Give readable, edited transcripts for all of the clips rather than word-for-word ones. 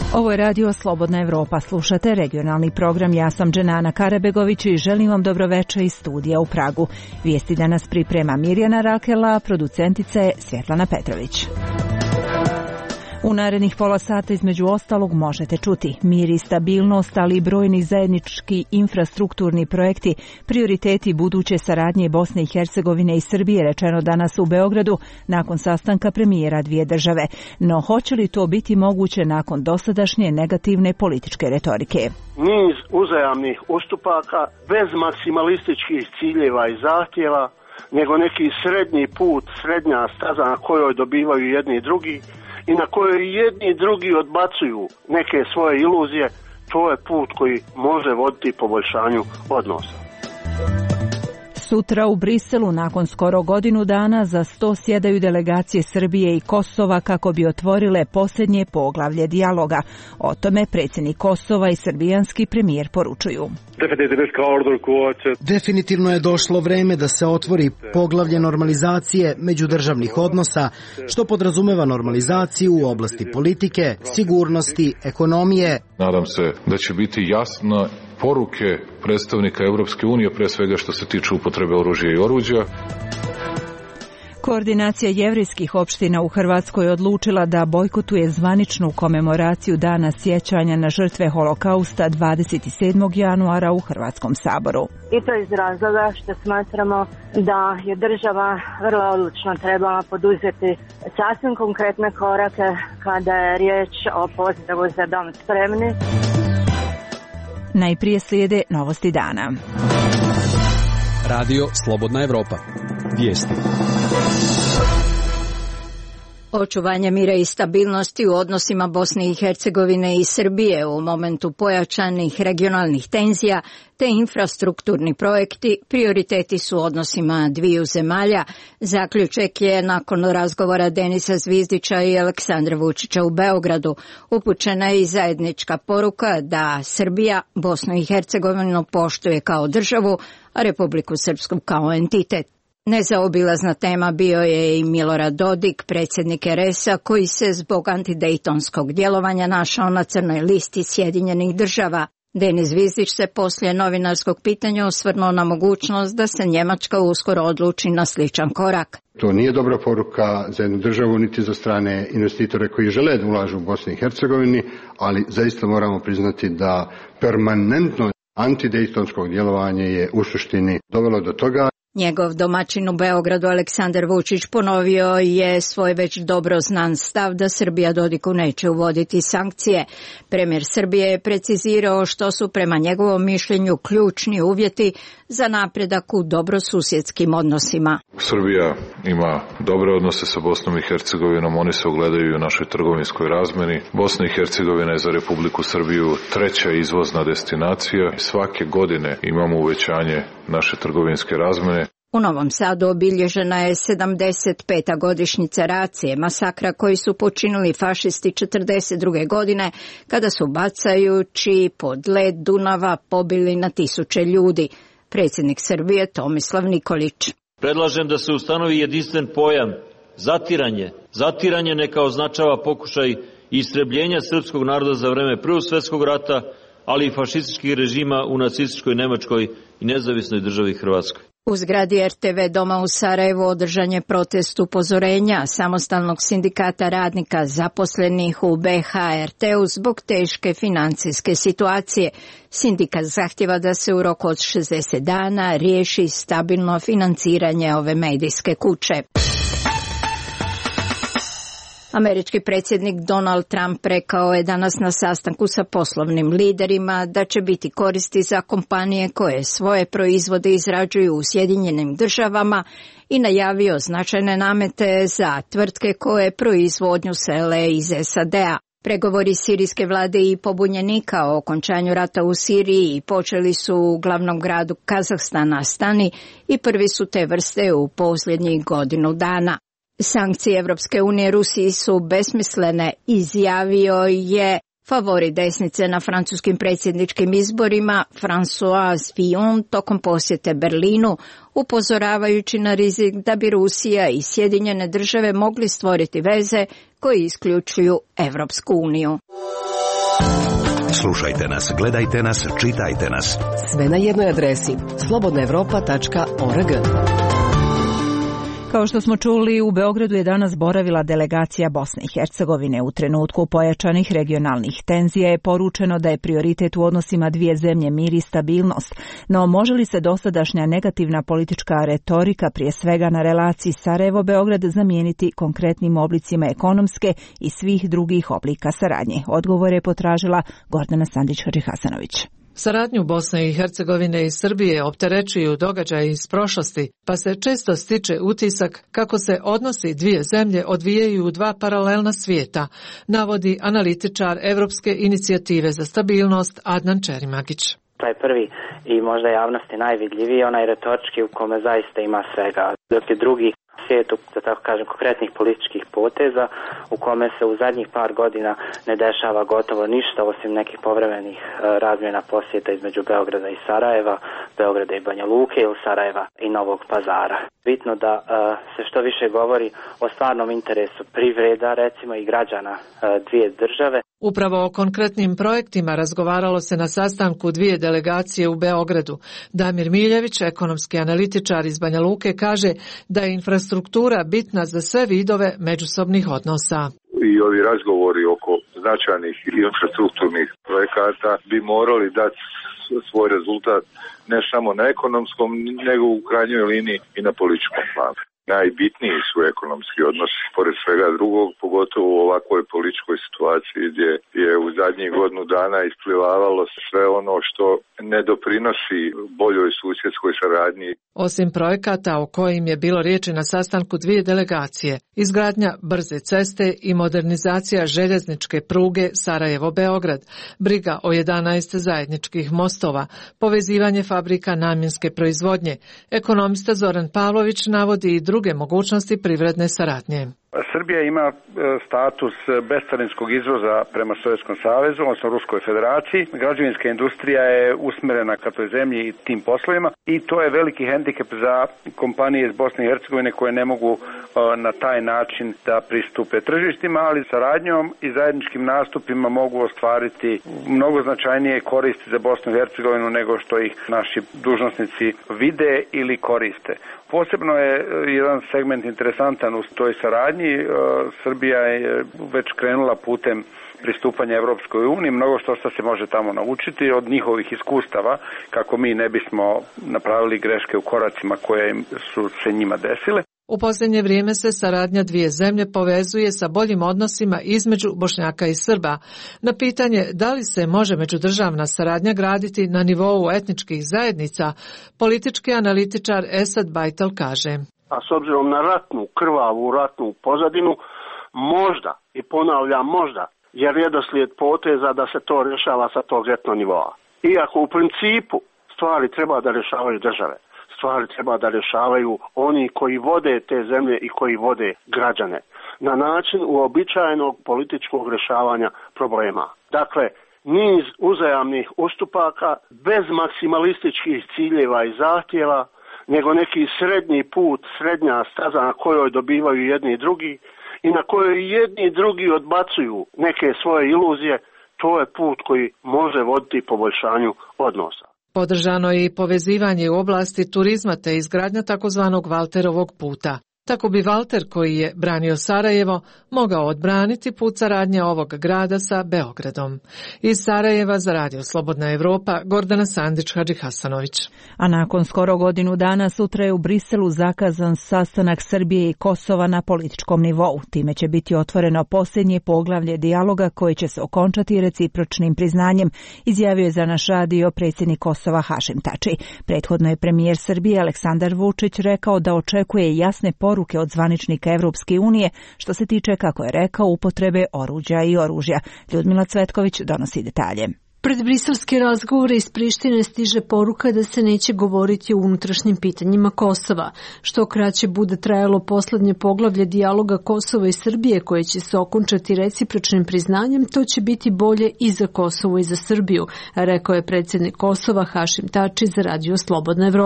Ovo je radio Slobodna Evropa. Slušate regionalni program. Ja sam Dženana Karabegović i želim vam dobroveče iz studija u Pragu. Vijesti danas priprema Mirjana Rakela, producentica je Svjetlana Petrović. U narednih pola sata između ostalog možete čuti mir i stabilnost, ali i brojni zajednički infrastrukturni projekti, prioriteti buduće saradnje Bosne i Hercegovine i Srbije, rečeno danas u Beogradu nakon sastanka premijera dvije države. No hoće li to biti moguće nakon dosadašnje negativne političke retorike? Niz uzajamnih ustupaka bez maksimalističkih ciljeva i zahtjeva, nego neki srednji put, srednja staza na kojoj dobivaju jedni i drugi, i na kojoj jedni i drugi odbacuju neke svoje iluzije, to je put koji može voditi poboljšanju odnosa. Sutra u Briselu nakon skoro godinu dana za sto sjedaju delegacije Srbije i Kosova kako bi otvorile posljednje poglavlje dijaloga. O tome predsjednik Kosova i srbijanski premijer poručuju. Definitivno je došlo vreme da se otvori poglavlje normalizacije međudržavnih odnosa, što podrazumeva normalizaciju u oblasti politike, sigurnosti, ekonomije. Nadam se da će biti jasno poruke predstavnika Europske unije, pre svega što se tiče upotrebe oružja i oruđa. Koordinacija jevrejskih opština u Hrvatskoj odlučila da bojkotuje zvaničnu komemoraciju Dana sjećanja na žrtve Holokausta 27. januara u Hrvatskom saboru. I to iz razloga što smatramo da je država vrlo odlučno trebala poduzeti sasvim konkretne korake kada je riječ o pozivu Za dom spremni. Najprije slijede novosti dana. Radio Slobodna Evropa. Vijesti. Očuvanje mira i stabilnosti u odnosima Bosne i Hercegovine i Srbije u momentu pojačanih regionalnih tenzija te infrastrukturni projekti prioriteti su u odnosima dviju zemalja. Zaključak je nakon razgovora Denisa Zvizdića i Aleksandra Vučića u Beogradu. Upućena je i zajednička poruka da Srbija Bosnu i Hercegovinu poštuje kao državu, a Republiku Srpsku kao entitet. Nezaobilazna tema bio je i Milorad Dodik, predsjednik RS-a, koji se zbog antidejtonskog djelovanja našao na crnoj listi Sjedinjenih država. Denis Zvizdić se poslije novinarskog pitanja osvrnuo na mogućnost da se Njemačka uskoro odluči na sličan korak. To nije dobra poruka za jednu državu, niti za strane investitore koji žele da ulažu u Bosni i Hercegovini, ali zaista moramo priznati da permanentno antidejtonskog djelovanje je u suštini dovelo do toga. Njegov domaćin u Beogradu Aleksandar Vučić ponovio je svoj već dobro znan stav da Srbija Dodiku neće uvoditi sankcije. Premijer Srbije je precizirao što su prema njegovom mišljenju ključni uvjeti za napredak u dobrosusjedskim odnosima. Srbija ima dobre odnose sa Bosnom i Hercegovinom, oni se ogledaju u našoj trgovinskoj razmeni. Bosna i Hercegovina je za Republiku Srbiju treća izvozna destinacija. Svake godine imamo uvećanje naše trgovinske razmene. U Novom Sadu obilježena je 75. godišnjica racije, masakra koji su počinili fašisti 1942. godine, kada su bacajući pod led Dunava pobili na tisuće ljudi. Predsjednik Srbije Tomislav Nikolić. Predlažem da se ustanovi jedinstven pojam zatiranje. Zatiranje neka označava pokušaj istrebljenja srpskog naroda za vreme Prvog svjetskog rata, ali i fašističkih režima u nacističkoj Nemačkoj i nezavisnoj državi Hrvatskoj. U zgradi RTV doma u Sarajevu održan je protest upozorenja samostalnog sindikata radnika zaposlenih u BHRT-u zbog teške financijske situacije. Sindikat zahtjeva da se u roku od 60 dana riješi stabilno financiranje ove medijske kuće. Američki predsjednik Donald Trump rekao je danas na sastanku sa poslovnim liderima da će biti koristi za kompanije koje svoje proizvode izrađuju u Sjedinjenim državama i najavio značajne namete za tvrtke koje proizvodnju sele iz SAD-a. Pregovori sirijske vlade i pobunjenika o okončanju rata u Siriji počeli su u glavnom gradu Kazahstana Astani i prvi su te vrste u posljednjih godinu dana. Sankcije Evropske unije Rusiji su besmislene, izjavio je favorit desnice na francuskim predsjedničkim izborima François Fillon tokom posjete Berlinu, upozoravajući na rizik da bi Rusija i Sjedinjene države mogli stvoriti veze koje isključuju Evropsku uniju. Slušajte nas, gledajte nas, čitajte nas. Sve na jednoj adresi slobodnaevropa.org. Kao što smo čuli, u Beogradu je danas boravila delegacija Bosne i Hercegovine. U trenutku pojačanih regionalnih tenzija je poručeno da je prioritet u odnosima dvije zemlje mir i stabilnost. No može li se dosadašnja negativna politička retorika, prije svega na relaciji Sarajevo-Beograd, zamijeniti konkretnim oblicima ekonomske i svih drugih oblika saradnje? Odgovor je potražila Gordana Sandić-Hadžihasanović. Saradnju Bosne i Hercegovine i Srbije opterećuju događaji iz prošlosti, pa se često stiče utisak kako se odnosi dvije zemlje odvijaju u dva paralelna svijeta, navodi analitičar Evropske inicijative za stabilnost Adnan Čerimagić. Taj prvi i možda javnosti najvidljiviji, onaj retorički u kome zaista ima svega, dok je drugi svijetu, da tako kažem, konkretnih političkih poteza u kome se u zadnjih par godina ne dešava gotovo ništa osim nekih povremenih razmjena posjeta između Beograda i Sarajeva, Beograda i Banja Luke ili Sarajeva i Novog Pazara. Bitno da se što više govori o stvarnom interesu privreda, recimo i građana dvije države. Upravo o konkretnim projektima razgovaralo se na sastanku dvije delegacije u Beogradu. Damir Miljević, ekonomski analitičar iz Banja Luke, kaže da je infrastruktura bitna za sve vidove međusobnih odnosa. I ovi razgovori oko značajnih infrastrukturnih projekata bi morali dati svoj rezultat ne samo na ekonomskom, nego u krajnjoj liniji i na političkom planu. Najbitniji su ekonomski odnosi, pored svega drugog, pogotovo u ovakvoj političkoj situaciji gdje je u zadnjih godinu dana isplivavalo sve ono što ne doprinosi boljoj susjedskoj saradnji. Osim projekata o kojim je bilo riječi na sastanku dvije delegacije, izgradnja brze ceste i modernizacija željezničke pruge Sarajevo-Beograd, briga o 11 zajedničkih mostova, povezivanje fabrika namjenske proizvodnje, ekonomista Zoran Pavlović navodi i druge mogućnosti privredne saradnje. Srbija ima status bescarinskog izvoza prema Sovjetskom savezu, odnosno Ruskoj federaciji. Građevinska industrija je usmjerena ka toj zemlji i tim poslovima i to je veliki hendikep za kompanije iz Bosne i Hercegovine koje ne mogu na taj način da pristupe tržištima, ali saradnjom i zajedničkim nastupima mogu ostvariti mnogo značajnije koristi za Bosnu i Hercegovinu nego što ih naši dužnosnici vide ili koriste. Posebno je jedan segment interesantan u toj saradnji. Srbija je već krenula putem pristupanja Evropskoj uniji, mnogo što se može tamo naučiti od njihovih iskustava kako mi ne bismo napravili greške u koracima koje su se njima desile. U posljednje vrijeme se saradnja dvije zemlje povezuje sa boljim odnosima između Bošnjaka i Srba. Na pitanje da li se može međudržavna saradnja graditi na nivou etničkih zajednica, politički analitičar Esad Bajtal kaže. A s obzirom na krvavu ratnu pozadinu, možda, i ponavljam možda, je redoslijed poteza da se to rješava sa tog etno nivoa. Iako u principu stvari treba da rješavaju države. Stvari treba da rješavaju oni koji vode te zemlje i koji vode građane na način uobičajenog političkog rješavanja problema. Dakle, niz uzajamnih ustupaka bez maksimalističkih ciljeva i zahtjeva, nego neki srednji put, srednja staza na kojoj dobivaju jedni i drugi i na kojoj jedni i drugi odbacuju neke svoje iluzije, to je put koji može voditi poboljšanju odnosa. Podržano je i povezivanje u oblasti turizma te izgradnja takozvanog Valterovog puta. Tako bi Valter, koji je branio Sarajevo, mogao odbraniti put saradnje ovog grada sa Beogradom. Iz Sarajeva za Radio Slobodna Evropa, Gordana Sandić-Hadžihasanović. A nakon skoro godinu dana sutra je u Briselu zakazan sastanak Srbije i Kosova na političkom nivou. Time će biti otvoreno posljednje poglavlje dijaloga koje će se okončati recipročnim priznanjem, izjavio je za naš radio predsjednik Kosova Hašim Tači. Prethodno je premijer Srbije Aleksandar Vučić rekao da očekuje jasne poruke od zvaničnika Evropske unije što se tiče, kako je rekao, upotrebe oruđa i oružja. Ljudmila Cvetković donosi detalje. Pred briselske razgovore iz Prištine stiže poruka da se neće govoriti o unutrašnjim pitanjima Kosova. Što kraće bude trajalo posljednje poglavlje dijaloga Kosova i Srbije koje će se okončati recipročnim priznanjem, to će biti bolje i za Kosovo i za Srbiju, rekao je predsjednik Kosova Hašim Tači za Radio Slobodna Evropa.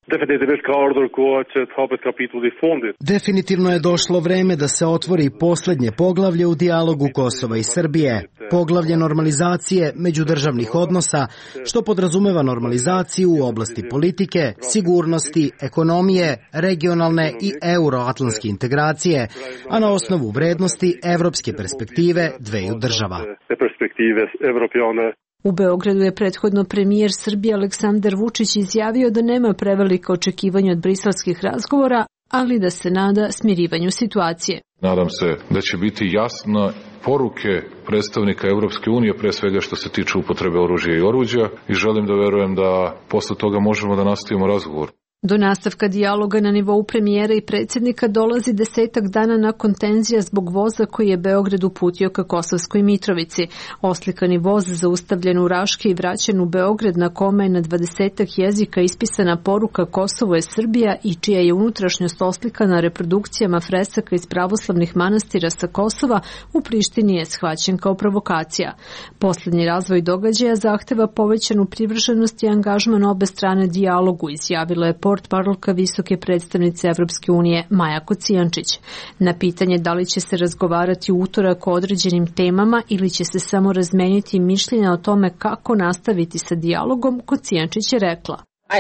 Definitivno je došlo vreme da se otvori poslednje poglavlje u dijalogu Kosova i Srbije. Poglavlje normalizacije međudržavnih odnosa, što podrazumeva normalizaciju u oblasti politike, sigurnosti, ekonomije, regionalne i euroatlantske integracije, a na osnovu vrednosti evropske perspektive dveju država. U Beogradu je prethodno premijer Srbije Aleksandar Vučić izjavio da nema prevelika očekivanja od briselskih razgovora, ali da se nada smirivanju situacije. Nadam se da će biti jasna poruke predstavnika Evropske unije, pre svega što se tiče upotrebe oružja i oruđa, i želim da verujem da posle toga možemo da nastavimo razgovor. Do nastavka dijaloga na nivou premijera i predsjednika dolazi 10 dana nakon tenzija zbog voza koji je Beograd uputio ka Kosovskoj Mitrovici. Oslikani voz zaustavljen u Raški i vraćen u Beograd, na kome je na 20 jezika ispisana poruka Kosovo je Srbija i čija je unutrašnjost oslikana reprodukcijama fresaka iz pravoslavnih manastira sa Kosova, u Prištini je shvaćen kao provokacija. Posljednji razvoj događaja zahteva povećanu privrženost i angažman obe strane dijalogu, izjavila je portparolka visoke predstavnice Evropske unije Maja Kocijančić. Na pitanje da li će se razgovarati u utorak o određenim temama ili će se samo razmeniti mišljenja o tome kako nastaviti sa dijalogom, Kocijančić je rekla: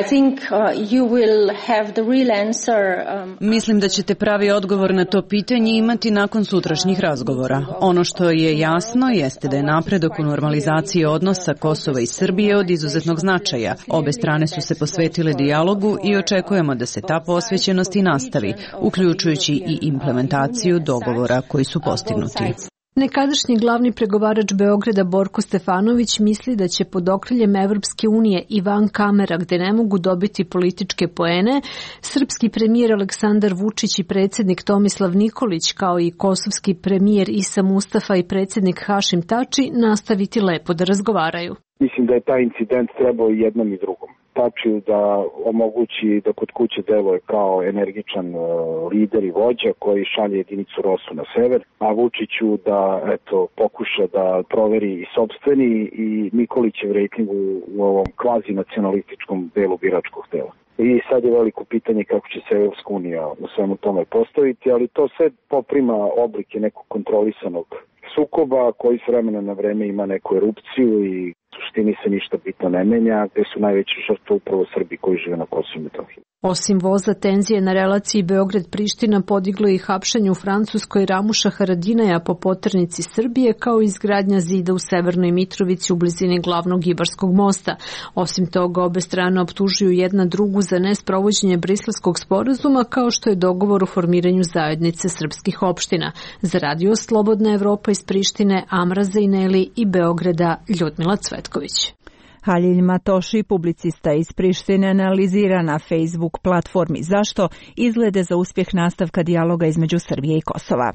Mislim da ćete pravi odgovor na to pitanje imati nakon sutrašnjih razgovora. Ono što je jasno jeste da je napredak u normalizaciji odnosa Kosova i Srbije od izuzetnog značaja. Obe strane su se posvetile dijalogu i očekujemo da se ta posvećenost i nastavi, uključujući i implementaciju dogovora koji su postignuti. Nekadašnji glavni pregovarač Beograda Borko Stefanović misli da će pod okriljem Evropske unije i van kamera, gde ne mogu dobiti političke poene, srpski premijer Aleksandar Vučić i predsjednik Tomislav Nikolić, kao i kosovski premijer Isa Mustafa i predsjednik Hašim Tači, nastaviti lepo da razgovaraju. Mislim da je taj incident trebao i jednom i drugom. Tačiju da omogući da kod kuće deluje kao energičan lider i vođa koji šalje jedinicu ROSU na sever, a Vučiću da pokuša da proveri i sopstveni i Nikolićev rejting u ovom kvazi nacionalističkom delu biračkog tela. I sad je veliko pitanje kako će se Evropska unija u svemu tome postaviti, ali to sve poprima oblike nekog kontrolisanog sukoba koji s vremena na vreme ima neku erupciju i u suštini se ništa bitno ne menja, gde su najveće žrtve upravo Srbi koji žive na Kosovu i Metohiji. Osim voza, tenzije na relaciji Beograd-Priština podiglo i hapšenje u Francuskoj Ramuša Haradinaja po poternici Srbije, kao i izgradnja zida u Severnoj Mitrovici u blizini glavnog Ibarskog mosta. Osim toga, obe strane optužuju jedna drugu za nesprovođenje Briselskog sporazuma, kao što je dogovor o formiranju zajednice srpskih opština. Za Radio Slobodna Evropa iz Prištine, Amra Zajneli i Beograda, Ljudmila Cvetković. Halil Matoši, publicista iz Prištine, analizira na Facebook platformi zašto izglede za uspjeh nastavka dijaloga između Srbije i Kosova.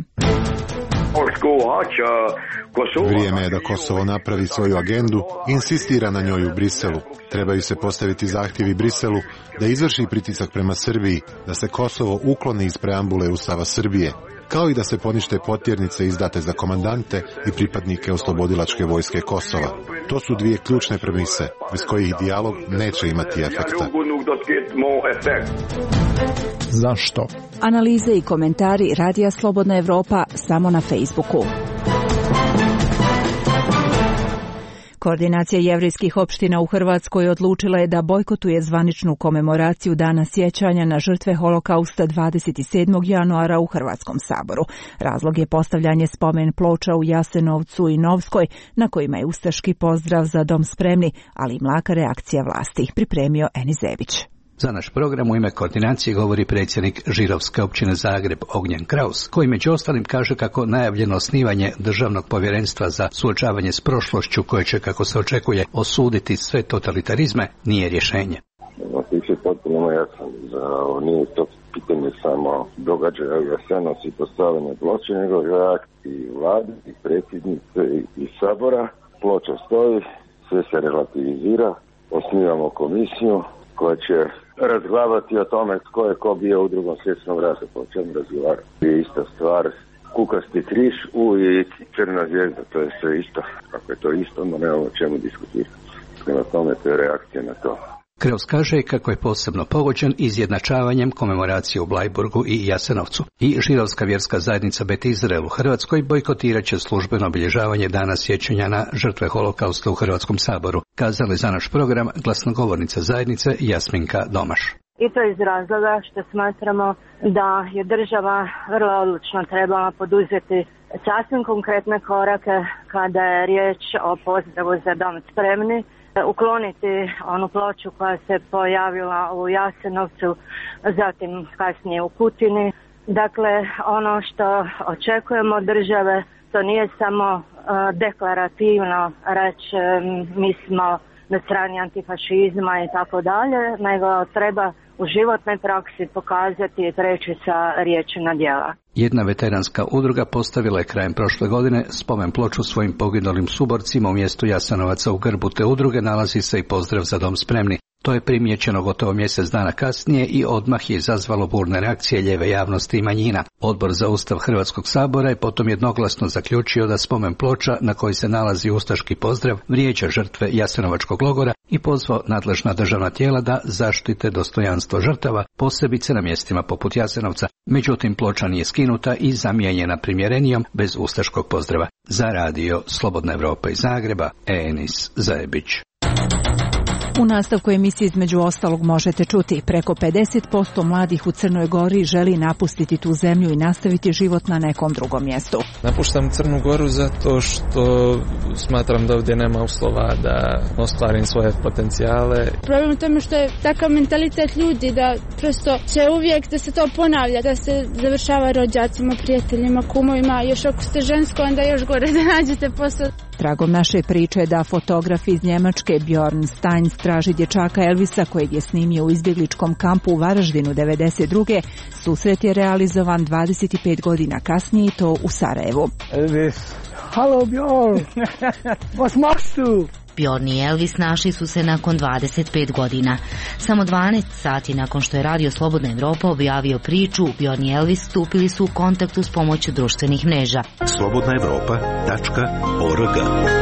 Vrijeme je da Kosovo napravi svoju agendu i insistira na njoj u Briselu. Trebaju se postaviti zahtjevi Briselu da izvrši pritisak prema Srbiji, da se Kosovo ukloni iz preambule Ustava Srbije, kao i da se ponište potjernice izdate za komandante i pripadnike oslobodilačke vojske Kosova. To su dvije ključne premise, bez kojih dijalog neće imati efekta. Zašto? Analize i komentari Radija Slobodna Evropa samo na Facebooku. Koordinacija jevrejskih opština u Hrvatskoj odlučila je da bojkotuje zvaničnu komemoraciju Dana sjećanja na žrtve Holokausta 27. januara u Hrvatskom saboru. Razlog je postavljanje spomen ploča u Jasenovcu i Novskoj, na kojima je ustaški pozdrav za dom spremni, ali i mlaka reakcija vlasti, pripremio Enizević. Za naš program u ime koordinacije govori predsjednik Žirovske općine Zagreb Ognjen Kraus, koji među ostalim kaže kako najavljeno osnivanje državnog povjerenstva za suočavanje s prošlošću, koje će, kako se očekuje, osuditi sve totalitarizme, nije rješenje. Motiv je potpuno jasan. Nije to pitanje samo događaja u Jasenovcu i postavljanja ploče, nego reakciji vlade i predsjednice i sabora. Ploča stoji, sve se relativizira, osnivamo komisiju koja će razglabati o tome tko je ko bio u Drugom svjetskom ratu, po čemu razgovarati. Je ista stvar, kukasti križ i crna zvijezda, to je sve isto. Ako je to isto, onda nemamo o čemu diskutirati. Prema tome, to je reakcija na to. Kraus kaže kako je posebno pogođen izjednačavanjem komemoracije u Blajburgu i Jasenovcu. I židovska vjerska zajednica Bet Izrael u Hrvatskoj bojkotirat će službeno obilježavanje dana sjećanja na žrtve holokausta u Hrvatskom saboru, kazali za naš program glasnogovornica zajednice Jasminka Domaš. I to iz razloga što smatramo da je država vrlo odlučno trebala poduzeti sasvim konkretne korake kada je riječ o pozdravu Za dom spremni, ukloniti onu ploču koja se pojavila u Jasenovcu, zatim kasnije u Kutini. Dakle, ono što očekujemo od države, to nije samo deklarativno reći mi smo na strani antifašizma i tako dalje, nego treba u životnoj praksi pokazati i preći sa riječi na djela. Jedna veteranska udruga postavila je krajem prošle godine spomen ploču svojim poginulim suborcima u mjestu Jasenovaca. U grbu te udruge nalazi se i pozdrav Za dom spremni. To je primijećeno gotovo mjesec dana kasnije i odmah je izazvalo burne reakcije lijeve javnosti i manjina. Odbor za Ustav Hrvatskog sabora je potom jednoglasno zaključio da spomen ploča na kojoj se nalazi ustaški pozdrav vrijeđa žrtve Jasenovačkog logora i pozvao nadležna državna tijela da zaštite dostojanstvo žrtava, posebice na mjestima poput Jasenovca. Međutim, ploča nije skinuta i zamijenjena primjerenijom bez ustaškog pozdrava. Za radio Slobodna Evropa iz Zagreba, Enis Zajebić. U nastavku emisije između ostalog možete čuti preko 50% mladih u Crnoj Gori želi napustiti tu zemlju i nastaviti život na nekom drugom mjestu. Napuštam Crnu Goru zato što smatram da ovdje nema uslova da ostvarim svoje potencijale. Problem u tome što je takav mentalitet ljudi da prosto će uvijek da se to ponavlja, da se završava rođacima, prijateljima, kumovima, još ako ste žensko onda još gore da nađete posao. Tragom naše priče da fotograf iz Njemačke Bjorn Steins traži dječaka Elvisa kojeg je snimio u izbjegličkom kampu u Varaždinu 92. Susret je realizovan 25 godina kasnije i to u Sarajevu. Elvis, halo Bjorn, was machst du? Bjorn i Elvis našli su se nakon 25 godina. Samo 12 sati nakon što je Radio Slobodna Evropa objavio priču, Bjorn i Elvis stupili su u kontakt uz pomoć društvenih mreža. slobodnaevropa.org.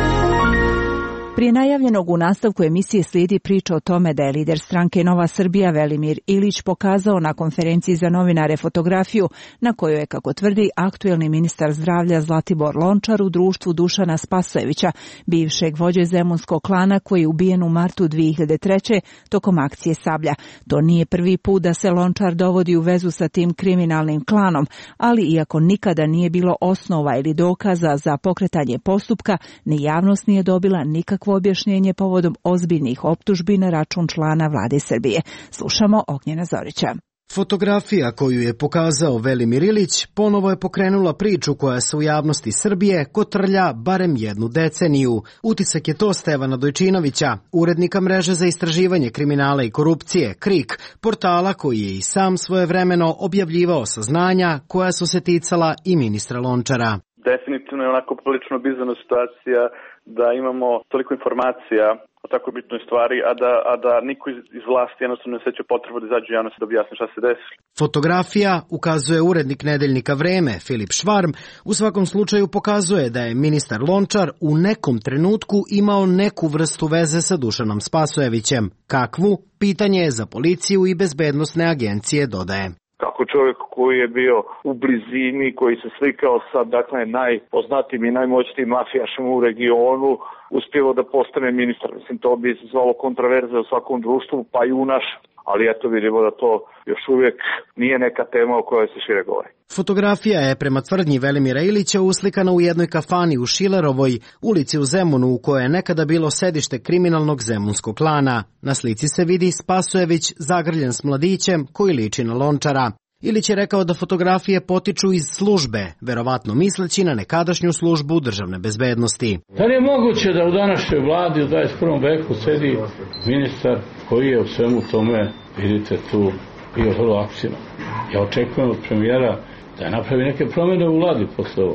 Prije najavljenog u nastavku emisije slijedi priča o tome da je lider stranke Nova Srbija Velimir Ilić pokazao na konferenciji za novinare fotografiju na kojoj je, kako tvrdi, aktuelni ministar zdravlja Zlatibor Lončar u društvu Dušana Spasojevića, bivšeg vođe zemunskog klana koji je ubijen u martu 2003. tokom akcije Sablja. To nije prvi put da se Lončar dovodi u vezu sa tim kriminalnim klanom, ali iako nikada nije bilo osnova ili dokaza za pokretanje postupka, ni javnost nije dobila nikakvo objašnjenje povodom ozbiljnih optužbi na račun člana vlade Srbije. Slušamo Ognjena Zorića. Fotografija koju je pokazao Velimir Ilić ponovo je pokrenula priču koja se u javnosti Srbije kotrlja barem jednu deceniju. Utisak je to Stevana Dojčinovića, urednika mreže za istraživanje kriminala i korupcije, KRIK, portala koji je i sam svojevremeno objavljivao saznanja koja su se ticala i ministra Lončara. Definitivno je onako prilično bizarna situacija da imamo toliko informacija o tako bitnoj stvari, a da niko iz vlasti jednostavno ne seća potrebu da izađe javnosti da objasni šta se desilo. Fotografija, ukazuje urednik nedeljnika Vreme, Filip Švarm, u svakom slučaju pokazuje da je ministar Lončar u nekom trenutku imao neku vrstu veze sa Dušanom Spasojevićem. Kakvu? Pitanje je za policiju i bezbednosne agencije, dodaje. Kako čovjek koji je bio u blizini, koji se slikao sa najpoznatijim i najmoćnijim mafijašem u regionu, uspjevao da postane ministar. Mislim, to bi izazvalo kontraverze u svakom društvu, pa i u našem. Ali eto vidimo da to još uvijek nije neka tema o kojoj se šire govori. Fotografija je prema tvrdnji Velimira Ilića uslikana u jednoj kafani u Šilerovoj ulici u Zemunu, u kojoj je nekada bilo sedište kriminalnog zemunskog klana. Na slici se vidi Spasojević zagrljen s mladićem koji liči na Lončara. Ilić je rekao da fotografije potiču iz službe, verovatno misleći na nekadašnju službu državne bezbednosti. Da li je moguće da u današnjoj vladi u 21. veku sedi ministar koji je u svemu tome, vidite tu, bio vrlo aktivan? Ja očekujem od premijera da napravi neke promjene u vladi posle ovoga.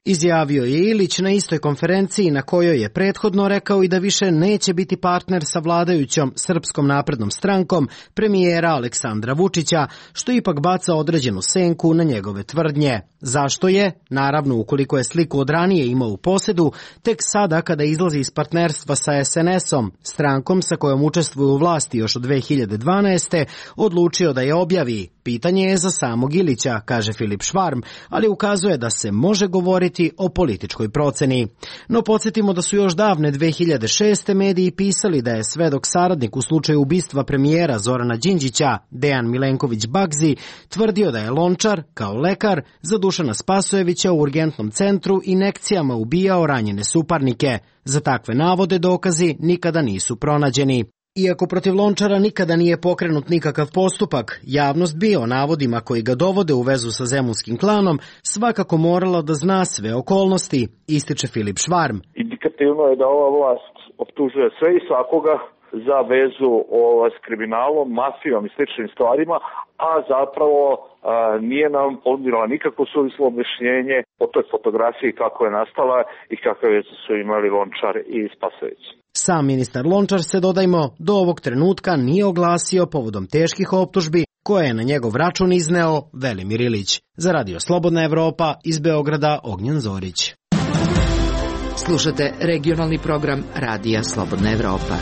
Izjavio je Ilić na istoj konferenciji na kojoj je prethodno rekao i da više neće biti partner sa vladajućom Srpskom naprednom strankom premijera Aleksandra Vučića, što ipak baca određenu senku na njegove tvrdnje. Zašto je? Naravno, ukoliko je sliku od ranije imao u posedu, tek sada kada izlazi iz partnerstva sa SNS-om, strankom sa kojom učestvuje u vlasti još od 2012. odlučio da je objavi. Pitanje je za samog Ilića, kaže Filip Švarm, ali ukazuje da se može govoriti o političkoj proceni. No podsjetimo da su još davne 2006. mediji pisali da je svedok saradnik u slučaju ubistva premijera Zorana Đinđića, Dejan Milenković Bagzi, tvrdio da je Lončar, kao lekar, za Dušana Spasojevića u urgentnom centru injekcijama ubijao ranjene suparnike. Za takve navode dokazi nikada nisu pronađeni. Iako protiv Lončara nikada nije pokrenut nikakav postupak, javnost bi o navodima koji ga dovode u vezu sa zemunskim klanom svakako morala da zna sve okolnosti, ističe Filip Švarm. Indikativno je da ova vlast optužuje sve i svakoga za vezu s kriminalom, mafijom i sličnim stvarima, a zapravo nije nam ponudila nikakvo suvislo objašnjenje o toj fotografiji kako je nastala i kakve veze su imali Lončar i Spasojević. Sam ministar Lončar se, dodajmo, do ovog trenutka nije oglasio povodom teških optužbi koje je na njegov račun izneo Velimir Ilić. Za Radio Slobodna Evropa, iz Beograda, Ognjen Zorić. Slušate regionalni program Radija Slobodna Evropa.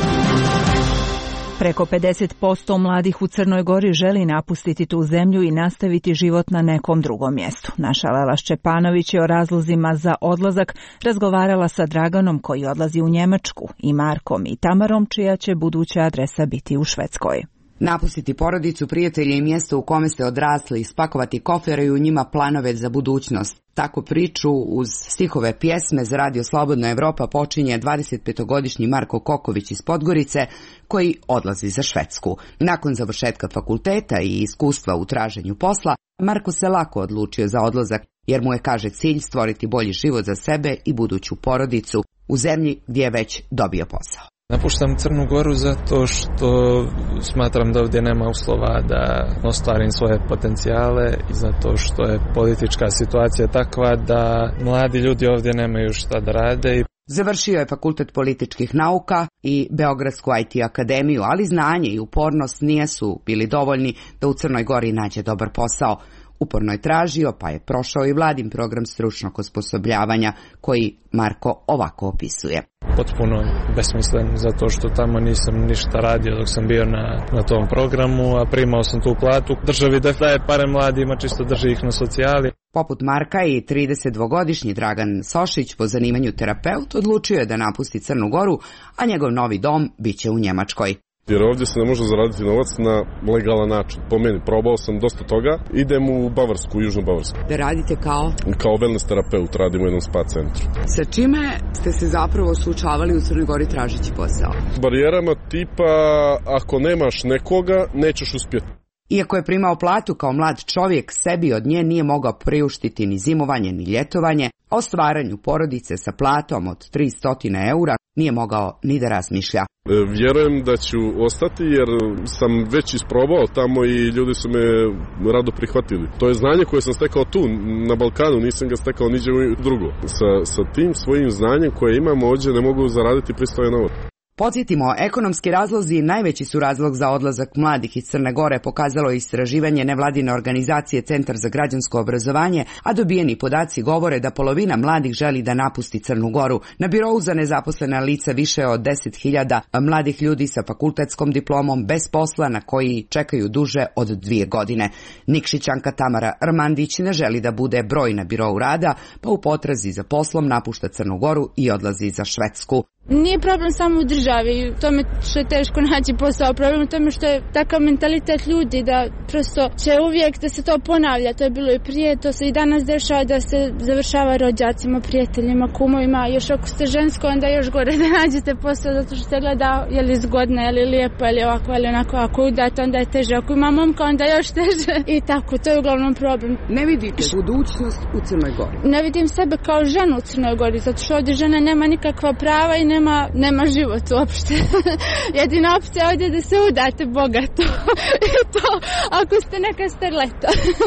Preko 50% mladih u Crnoj Gori želi napustiti tu zemlju i nastaviti život na nekom drugom mjestu. Naša Lela Šćepanović je o razlozima za odlazak razgovarala sa Draganom koji odlazi u Njemačku i Markom i Tamarom čija će buduća adresa biti u Švedskoj. Napustiti porodicu, prijatelje i mjesto u kome ste odrasli, spakovati kofere i u njima planove za budućnost. Tako priču uz stihove pjesme za Radio Slobodna Evropa počinje 25-godišnji Marko Koković iz Podgorice koji odlazi za Švedsku. Nakon završetka fakulteta i iskustva u traženju posla, Marko se lako odlučio za odlazak jer mu je, kaže, cilj stvoriti bolji život za sebe i buduću porodicu u zemlji gdje je već dobio posao. Napuštam Crnu Goru zato što smatram da ovdje nema uslova da ostvarim svoje potencijale i zato što je politička situacija takva da mladi ljudi ovdje nemaju šta da rade. Završio je Fakultet političkih nauka i Beogradsku IT akademiju, ali znanje i upornost nisu bili dovoljni da u Crnoj Gori nađe dobar posao. Uporno je tražio, pa je prošao i vladin program stručnog osposobljavanja koji Marko ovako opisuje. Potpuno besmislen, zato što tamo nisam ništa radio dok sam bio na tom programu, a primao sam tu platu. Državi da daje pare mladima, čisto drži ih na socijali. Poput Marka i 32-godišnji Dragan Sošić, po zanimanju terapeut, odlučio je da napusti Crnu Goru, a njegov novi dom biće u Njemačkoj. Jer ovdje se ne može zaraditi novac na legalan način. Po meni, probao sam dosta toga. Idem u Bavarsku, u Južnu Bavarsku. Da radite kao? Kao wellness terapeut, radim u jednom spa centru. Sa čime ste se zapravo suočavali u Crnoj Gori tražeći posao? Barijerama tipa, ako nemaš nekoga, nećeš uspjeti. Iako je primao platu kao mlad čovjek, sebi od nje nije mogao priuštiti ni zimovanje ni ljetovanje, a o stvaranju porodice sa platom od 300 eura nije mogao ni da razmišlja. Vjerujem da ću ostati jer sam već isprobao tamo i ljudi su me rado prihvatili. To je znanje koje sam stekao tu na Balkanu, nisam ga stekao niđe drugo. Sa tim svojim znanjem koje imam ovdje ne mogu zaraditi pristojan novac. Podsjetimo, ekonomski razlozi najveći su razlog za odlazak mladih iz Crne Gore, pokazalo istraživanje nevladine organizacije Centar za građansko obrazovanje, a dobijeni podaci govore da polovina mladih želi da napusti Crnu Goru. Na birou za nezaposlena lica više od 10.000 mladih ljudi sa fakultetskom diplomom bez posla na koji čekaju duže od 2 godine. Nikšićanka Tamara Armandić ne želi da bude broj na birou rada, pa u potrazi za poslom napušta Crnu Goru i odlazi za Švedsku. Nije problem samo u državi, u tome što je teško naći posao, problem u tome što je takav mentalitet ljudi da prosto će uvijek da se to ponavlja, to je bilo i prije, to se i danas dešava da se završava rođacima, prijateljima, kumovima, još ako ste žensko onda još gore da nađete posao zato što ste gleda je li zgodna, je li lijepa, je li ovako, je li onako, ako udate onda je teže, ako ima momka onda još teže i tako, to je uglavnom problem. Ne vidite budućnost u Crnoj Gori? Ne vidim sebe kao ženu u Crnoj Gori, zato što ovdje žena nema nikakva prava i nema život uopšte. Jedina opcija ovdje je da se udate bogato. I to, ako ste neka starleta.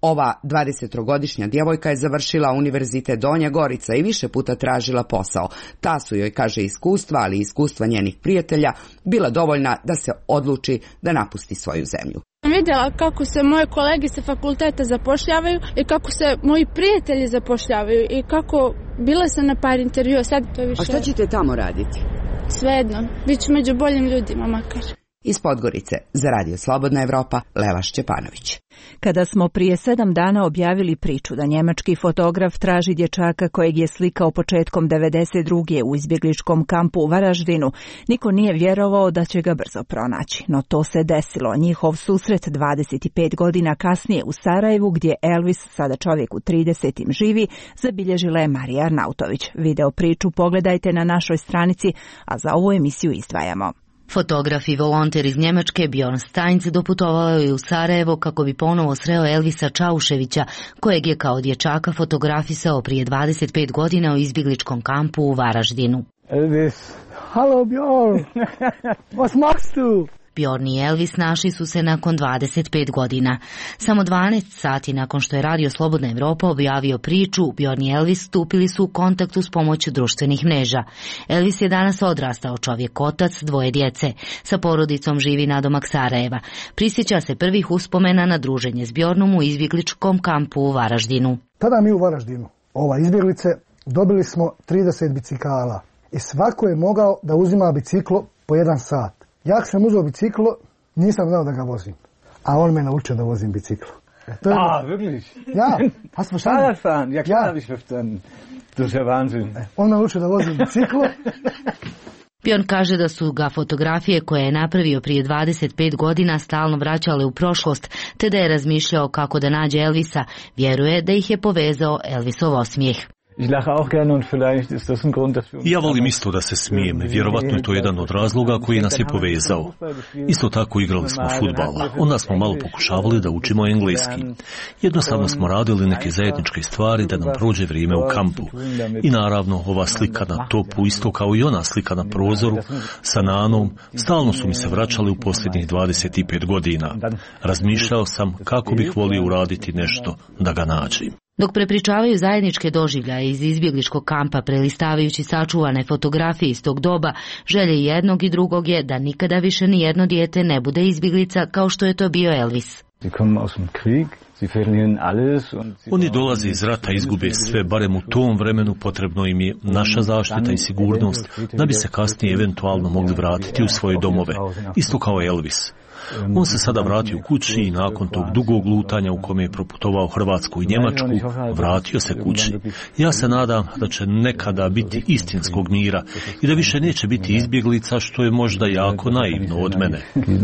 Ova 20-godišnja djevojka je završila Univerzitet Donja Gorica i više puta tražila posao. Ta su joj, kaže, iskustva, ali i iskustva njenih prijatelja, bila dovoljna da se odluči da napusti svoju zemlju. Vidjela kako se moje kolege sa fakulteta zapošljavaju i kako se moji prijatelji zapošljavaju i kako bila sam na par intervjua, sad to više... A šta ćete tamo raditi? Svejedno, bit ću među boljim ljudima makar. Iz Podgorice, za Radio Slobodna Evropa, Leva Šćepanović. Kada smo prije 7 dana objavili priču da njemački fotograf traži dječaka kojeg je slikao početkom 92. u izbjegličkom kampu u Varaždinu, niko nije vjerovao da će ga brzo pronaći. No to se desilo. Njihov susret 25 godina kasnije u Sarajevu, gdje Elvis, sada čovjek u 30. živi, zabilježila je Marija Arnautović. Video priču pogledajte na našoj stranici, a za ovu emisiju izdvajamo. Fotograf i volonter iz Njemačke Bjorn Steinz doputovao je u Sarajevo kako bi ponovo sreo Elvisa Čauševića, kojeg je kao dječaka fotografisao prije 25 godina u izbjegličkom kampu u Varaždinu. Elvis, halo Bjorn, was machst du? Bjorn i Elvis našli su se nakon 25 godina. Samo 12 sati nakon što je Radio Slobodna Evropa objavio priču, Bjorn i Elvis stupili su u kontakt uz pomoć društvenih mreža. Elvis je danas odrastao čovjek, otac, 2 djece. Sa porodicom živi nadomak Sarajeva. Prisjeća se prvih uspomena na druženje s Bjornom u izbjegličkom kampu u Varaždinu. Tada mi u Varaždinu, izbjeglice, dobili smo 30 bicikala i svako je mogao da uzima biciklo po 1 sat. Ja sam uzeo biciklo, nisam znao da ga vozim. A on me naučio da vozim biciklo. Wirklich? Ja, hast du verstanden? Fahrradfahren, ja klar, habe ich verstanden. Das ist ja Wahnsinn. On me naučio da vozim biciklo. Bjorn kaže da su ga fotografije koje je napravio prije 25 godina stalno vraćale u prošlost, te da je razmišljao kako da nađe Elvisa. Vjeruje da ih je povezao Elvisov osmijeh. Ja volim isto da se smijem, vjerovatno je to jedan od razloga koji nas je povezao. Isto tako igrali smo fudbala, onda smo malo pokušavali da učimo engleski. Jednostavno smo radili neke zajedničke stvari da nam prođe vrijeme u kampu. I naravno ova slika na topu, isto kao i ona slika na prozoru, sa Nanom, stalno su mi se vraćali u posljednjih 25 godina. Razmišljao sam kako bih volio uraditi nešto da ga nađem. Dok prepričavaju zajedničke doživljaje iz izbjegličkog kampa prelistavajući sačuvane fotografije iz tog doba, želje jednog i drugog je da nikada više ni jedno dijete ne bude izbjeglica kao što je to bio Elvis. Oni dolaze iz rata, izgube sve, barem u tom vremenu potrebno im je naša zaštita i sigurnost da bi se kasnije eventualno mogli vratiti u svoje domove, isto kao Elvis. On se sada vratio kući i nakon tog dugog lutanja u kome je proputovao Hrvatsku i Njemačku, vratio se kući. Ja se nadam da će nekada biti istinskog mira i da više neće biti izbjeglica, što je možda jako naivno od mene.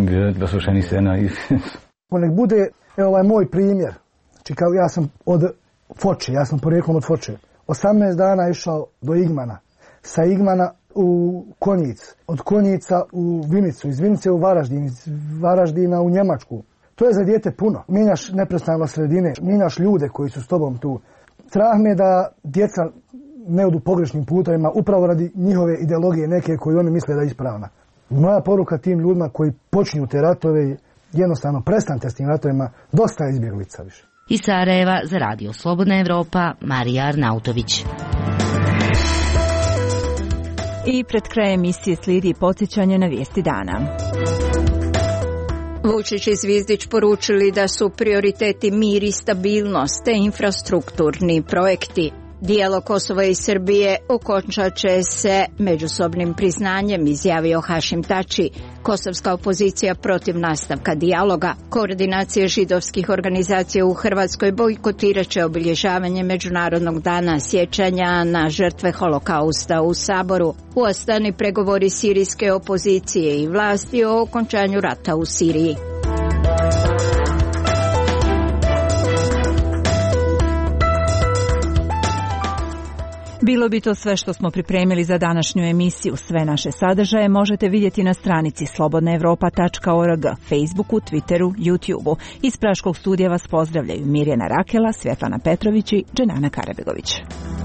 Nek bude, ovaj moj primjer. Znači, kao ja sam od Foče, ja sam porijeklom od Foče. 18 dana išao do Igmana. Sa Igmana u Konjic, od Konjica u Vinicu, iz Vinice u Varaždin, iz Varaždina u Njemačku. To je za dijete puno. Mijenjaš neprestano sredine, mijenjaš ljude koji su s tobom tu. Strah me da djeca ne odu pogrešnim putovima upravo radi njihove ideologije neke koju oni misle da je ispravna. Moja poruka tim ljudima koji počinju te ratove, jednostavno prestanite s tim ratovima, dosta je izbjeglica više. Iz Sarajeva za Radio Slobodna Evropa, Marija Arnautović. I pred krajem emisije slijedi podsjećanje na vijesti dana. Vučić i Zvizdić poručili da su prioriteti mir i stabilnost te infrastrukturni projekti. Dijalog Kosova i Srbije okončat će se međusobnim priznanjem, izjavio Hašim Tači. Kosovska opozicija protiv nastavka dijaloga. Koordinacije židovskih organizacija u Hrvatskoj bojkotirat će obilježavanje Međunarodnog dana sjećanja na žrtve holokausta u Saboru. U Astani pregovori sirijske opozicije i vlasti o okončanju rata u Siriji. Bilo bi to sve što smo pripremili za današnju emisiju. Sve naše sadržaje možete vidjeti na stranici slobodnaevropa.org, Facebooku, Twitteru, YouTubeu. Iz Praškog studija vas pozdravljaju Mirjana Rakela, Svjetlana Petrović i Dženana Karabegović.